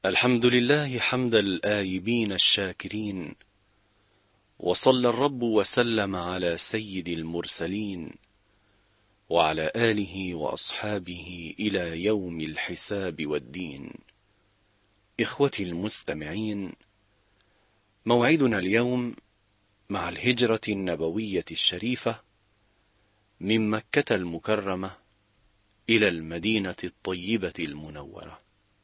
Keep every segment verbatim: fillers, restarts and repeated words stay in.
الحمد لله حمد الآيبين الشاكرين، وصلى الرب وسلم على سيد المرسلين وعلى آله وأصحابه إلى يوم الحساب والدين. إخوتي المستمعين، موعدنا اليوم مع الهجرة النبوية الشريفة من مكة المكرمة إلى المدينة الطيبة المنورة.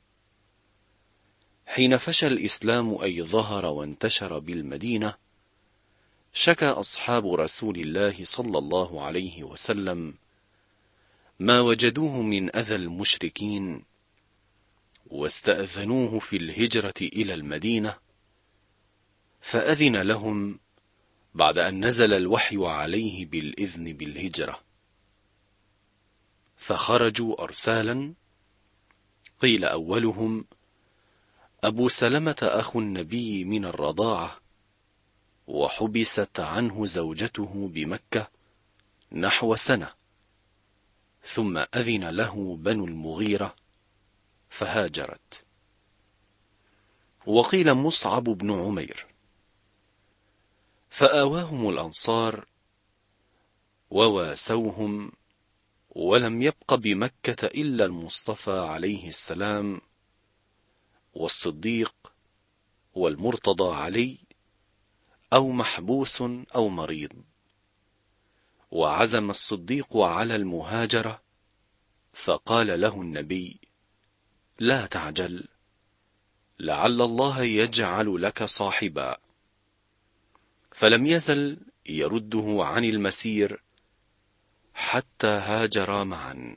حين فشى الإسلام أي ظهر وانتشر بالمدينة، شكى أصحاب رسول الله صلى الله عليه وسلم ما وجدوه من أذى المشركين، واستأذنوه في الهجرة إلى المدينة، فأذن لهم بعد أن نزل الوحي عليه بالإذن بالهجرة. فخرجوا أرسالا، قيل أولهم أبو سلمة أخو النبي من الرضاعة، وحبست عنه زوجته بمكة نحو سنة، ثم أذن له بنو المغيرة فهاجرت. وقيل مصعب بن عمير، فآواهم الأنصار وواسوهم، ولم يبق بمكة إلا المصطفى عليه السلام والصديق والمرتضى علي، أو محبوس أو مريض. وعزم الصديق على المهاجرة، فقال له النبي: لا تعجل، لعل الله يجعل لك صاحبا. فلم يزل يرده عن المسير حتى هاجرا معا.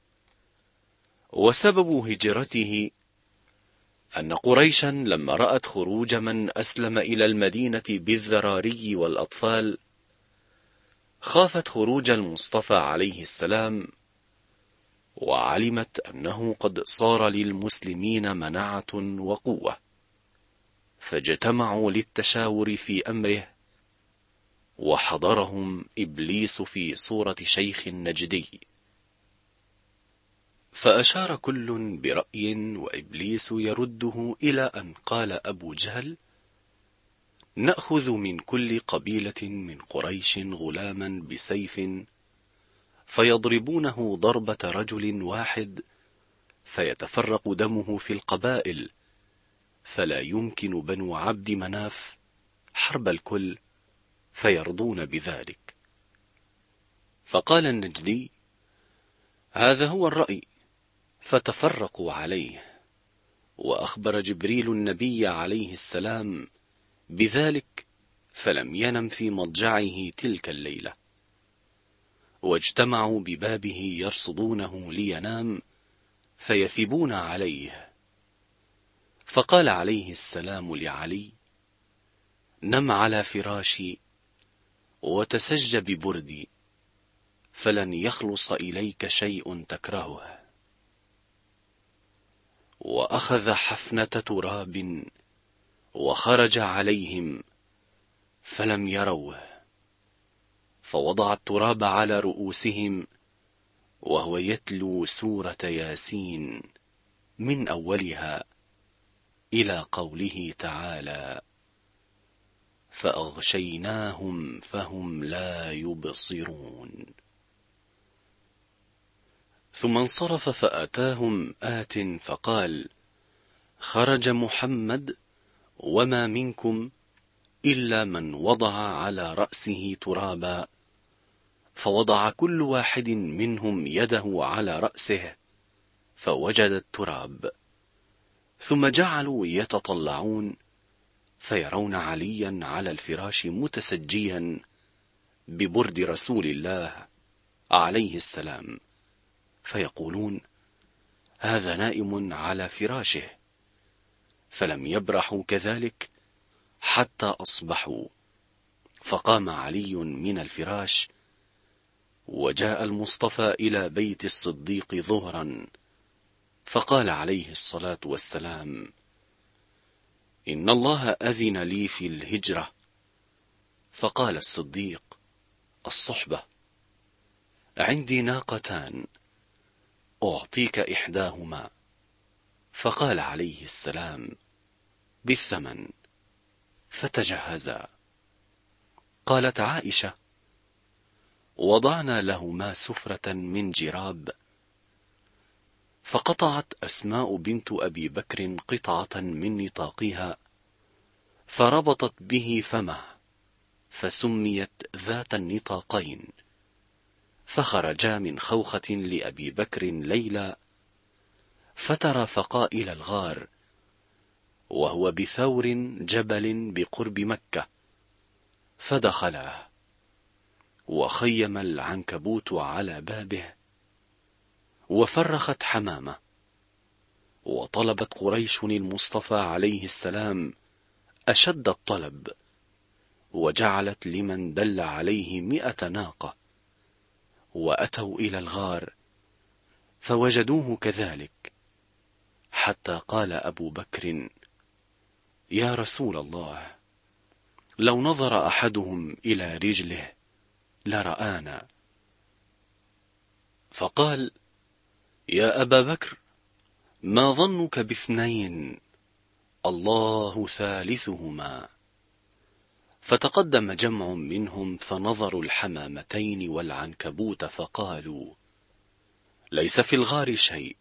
وسبب هجرته أن قريشا لما رأت خروج من أسلم إلى المدينة بالذراري والأطفال، خافت خروج المصطفى عليه السلام، وعلمت أنه قد صار للمسلمين منعة وقوة، فاجتمعوا للتشاور في أمره، وحضرهم إبليس في صورة شيخ نجدي، فأشار كل برأي، وإبليس يرده إلى أن قال أبو جهل: نأخذ من كل قبيلة من قريش غلاما بسيف، فيضربونه ضربة رجل واحد، فيتفرق دمه في القبائل، فلا يمكن بنو عبد مناف حرب الكل، فيرضون بذلك. فقال النجدي: هذا هو الرأي. فتفرقوا عليه، وأخبر جبريل النبي عليه السلام بذلك، فلم ينم في مضجعه تلك الليلة. واجتمعوا ببابه يرصدونه لينام، فيثبون عليه. فقال عليه السلام لعلي: نم على فراشي وتسج ببردي، فلن يخلص إليك شيء تكرهه. وأخذ حفنة تراب وخرج عليهم، فلم يروه، فوضع التراب على رؤوسهم، وهو يتلو سورة ياسين من أولها إلى قوله تعالى: فأغشيناهم فهم لا يبصرون. ثم انصرف، فأتاهم آت فقال: خرج محمد، وما منكم إلا من وضع على رأسه ترابا. فوضع كل واحد منهم يده على رأسه، فوجد التراب. ثم جعلوا يتطلعون، فيرون عليا على الفراش متسجيا ببرد رسول الله عليه السلام، فيقولون: هذا نائم على فراشه. فلم يبرحوا كذلك حتى أصبحوا. فقام علي من الفراش، وجاء المصطفى إلى بيت الصديق ظهرا، فقال عليه الصلاة والسلام: إن الله أذن لي في الهجرة. فقال الصديق: الصحبة. عندي ناقتان، أعطيك إحداهما. فقال عليه السلام: بالثمن. فتجهزا. قالت عائشة: وضعنا لهما سفرة من جراب، فقطعت أسماء بنت أبي بكر قطعة من نطاقها، فربطت به فمه، فسميت ذات النطاقين. فخرجا من خوخة لأبي بكر ليلا، فترافقا إلى الغار، وهو بثور جبل بقرب مكة، فدخلاه، وخيم العنكبوت على بابه، وفرخت حمامة. وطلبت قريش المصطفى عليه السلام أشد الطلب، وجعلت لمن دل عليه مئة ناقة، وأتوا إلى الغار فوجدوه كذلك، حتى قال أبو بكر: يا رسول الله، لو نظر أحدهم إلى رجله لرآنا. فقال: يا أبا بكر، ما ظنك باثنين؟ الله ثالثهما. فتقدم جمع منهم فنظروا الحمامتين والعنكبوت، فقالوا: ليس في الغار شيء.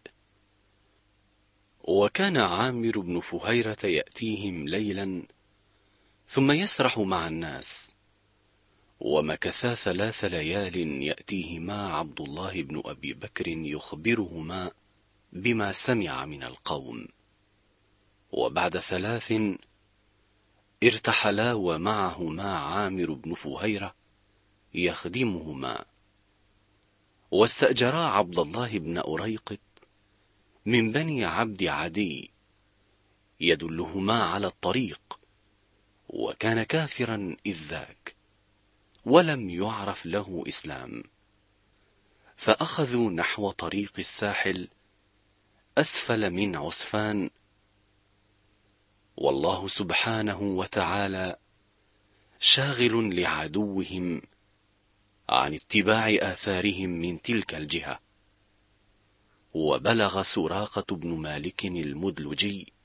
وكان عامر بن فهيرة يأتيهم ليلا ثم يسرح مع الناس، ومكثا ثلاث ليال يأتيهما عبد الله بن أبي بكر يخبرهما بما سمع من القوم. وبعد ثلاث ارتحلا، ومعهما عامر بن فهيرة يخدمهما، واستأجرا عبد الله بن أريقط من بني عبد عدي يدلهما على الطريق، وكان كافرا إذ ذاك، ولم يعرف له إسلام. فأخذوا نحو طريق الساحل أسفل من عسفان، والله سبحانه وتعالى شاغل لعدوهم عن اتباع آثارهم من تلك الجهة. وبلغ سراقة بن مالك المدلجي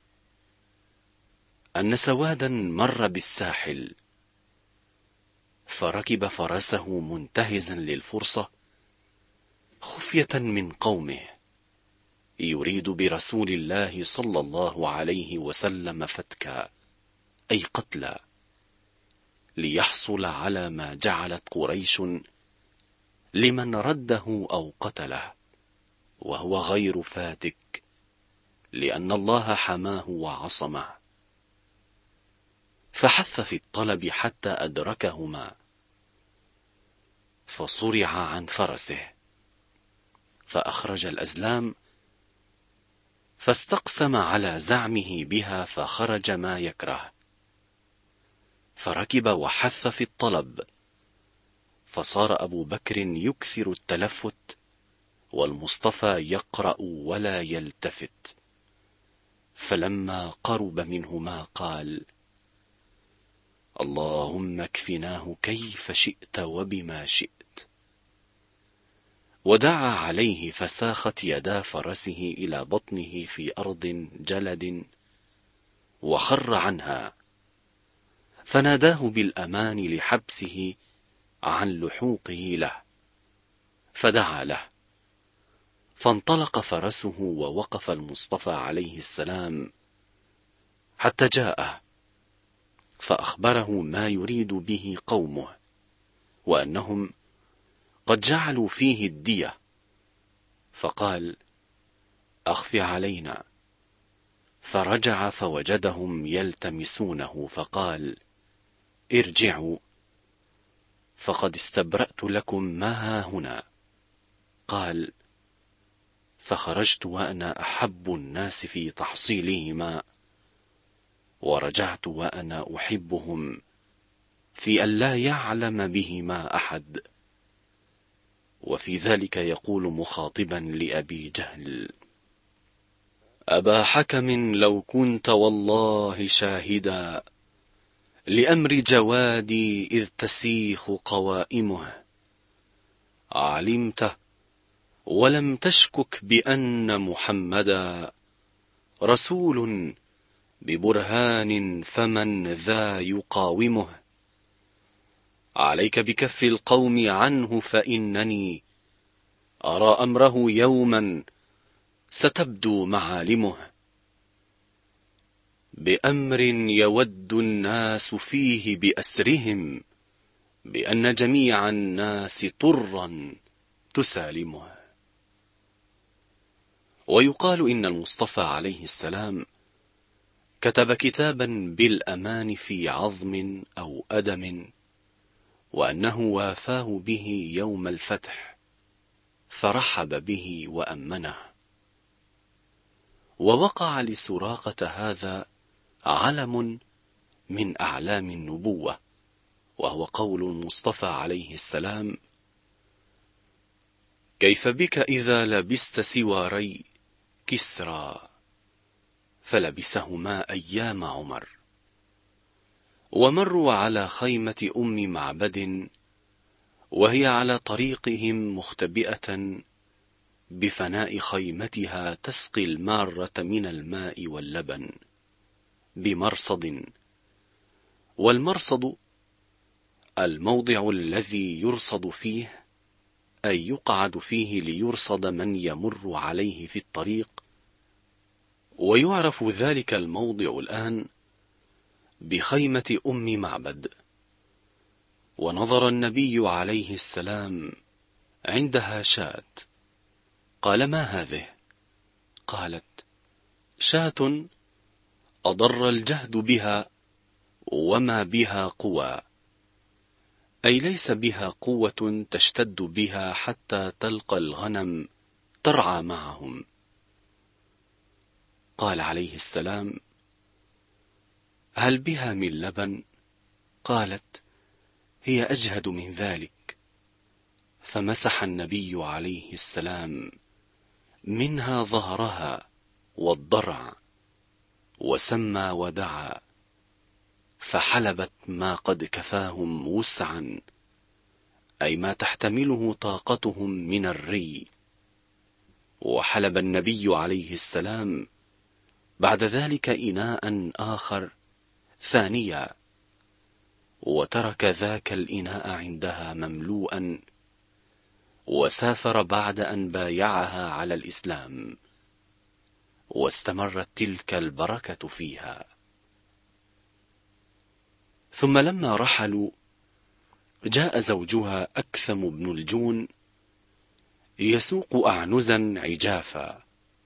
أن سوادا مر بالساحل، فركب فرسه منتهزا للفرصة خفية من قومه، يريد برسول الله صلى الله عليه وسلم فتكا، أي قتلا، ليحصل على ما جعلت قريش لمن رده أو قتله، وهو غير فاتك، لأن الله حماه وعصمه. فحث في الطلب حتى أدركهما، فصرع عن فرسه، فأخرج الأزلام، فاستقسم على زعمه بها، فخرج ما يكره، فركب وحث في الطلب، فصار أبو بكر يكثر التلفت، والمصطفى يقرأ ولا يلتفت. فلما قرب منهما قال: اللهم اكفناه كيف شئت وبما شئت. ودعا عليه، فساخت يدا فرسه إلى بطنه في أرض جلد، وخر عنها، فناداه بالأمان لحبسه عن لحوقه له، فدعا له، فانطلق فرسه، ووقف المصطفى عليه السلام حتى جاءه، فأخبره ما يريد به قومه، وأنهم قد جعلوا فيه الدية. فقال: أخف علينا. فرجع فوجدهم يلتمسونه، فقال: ارجعوا، فقد استبرأت لكم ما ها هنا. قال: فخرجت وأنا أحب الناس في تحصيلهما، ورجعت وأنا أحبهم في أن لا يعلم بهما أحد. وفي ذلك يقول مخاطبا لأبي جهل: أبا حكم، لو كنت والله شاهدا لأمر جوادي إذ تسيخ قوائمه، علمت ولم تشكك بأن محمدا رسول ببرهان فمن ذا يقاومه، عليك بكف القوم عنه فإنني أرى أمره يوما ستبدو معالمه، بأمر يود الناس فيه بأسرهم، بأن جميع الناس طرا تسالمه. ويقال إن المصطفى عليه السلام كتب كتابا بالأمان في عظم أو أدم، وأنه وافاه به يوم الفتح فرحب به وأمنه. ووقع لسراقة هذا علم من أعلام النبوة، وهو قول المصطفى عليه السلام: كيف بك إذا لبست سواري كسرى، فلبسهما أيام عمر. ومروا على خيمة أم معبد وهي على طريقهم مختبئة بفناء خيمتها تسقي المارة من الماء واللبن بمرصد، والمرصد الموضع الذي يرصد فيه، أي يقعد فيه ليرصد من يمر عليه في الطريق. ويعرف ذلك الموضع الآن بخيمة أم معبد. ونظر النبي عليه السلام عندها شاة، قال: ما هذه؟ قالت: شاة أضر الجهد بها وما بها قوى، أي ليس بها قوة تشتد بها حتى تلقى الغنم ترعى معهم. قال عليه السلام: هل بها من لبن؟ قالت: هي أجهد من ذلك. فمسح النبي عليه السلام منها ظهرها والضرع، وسمى ودعا، فحلبت ما قد كفاهم وسعا، أي ما تحتمله طاقتهم من الري. وحلب النبي عليه السلام بعد ذلك إناء آخر ثانيا، وترك ذاك الإناء عندها مملوءا، وسافر بعد أن بايعها على الإسلام، واستمرت تلك البركة فيها. ثم لما رحلوا جاء زوجها أكثم بن الجون يسوق أعنزا عجافا،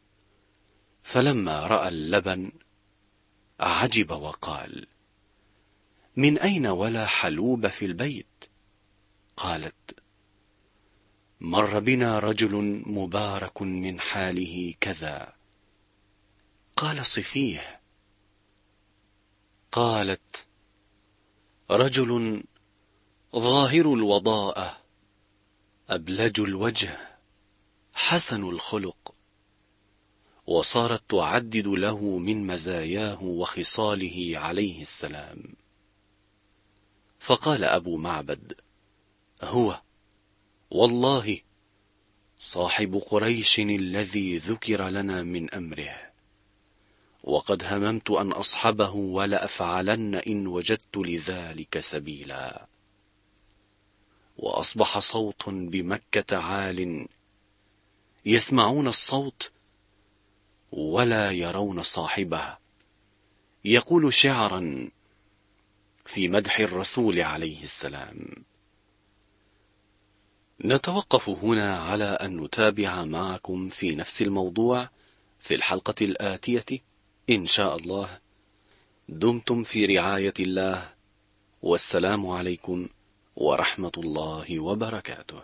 فلما رأى اللبن عجب وقال: من أين ولا حلوب في البيت؟ قالت: مر بنا رجل مبارك من حاله كذا. قال: صفيه. قالت: رجل ظاهر الوضاءة، أبلج الوجه، حسن الخلق. وصارت تعدد له من مزاياه وخصاله عليه السلام. فقال أبو معبد: هو والله صاحب قريش الذي ذكر لنا من أمره، وقد هممت أن أصحبه ولأفعلن إن وجدت لذلك سبيلا. وأصبح صوت بمكة عال، يسمعون الصوت ولا يرون صاحبه، يقول شعرا في مدح الرسول عليه السلام. نتوقف هنا على أن نتابع معكم في نفس الموضوع في الحلقة الآتية إن شاء الله. دمتم في رعاية الله، والسلام عليكم ورحمة الله وبركاته.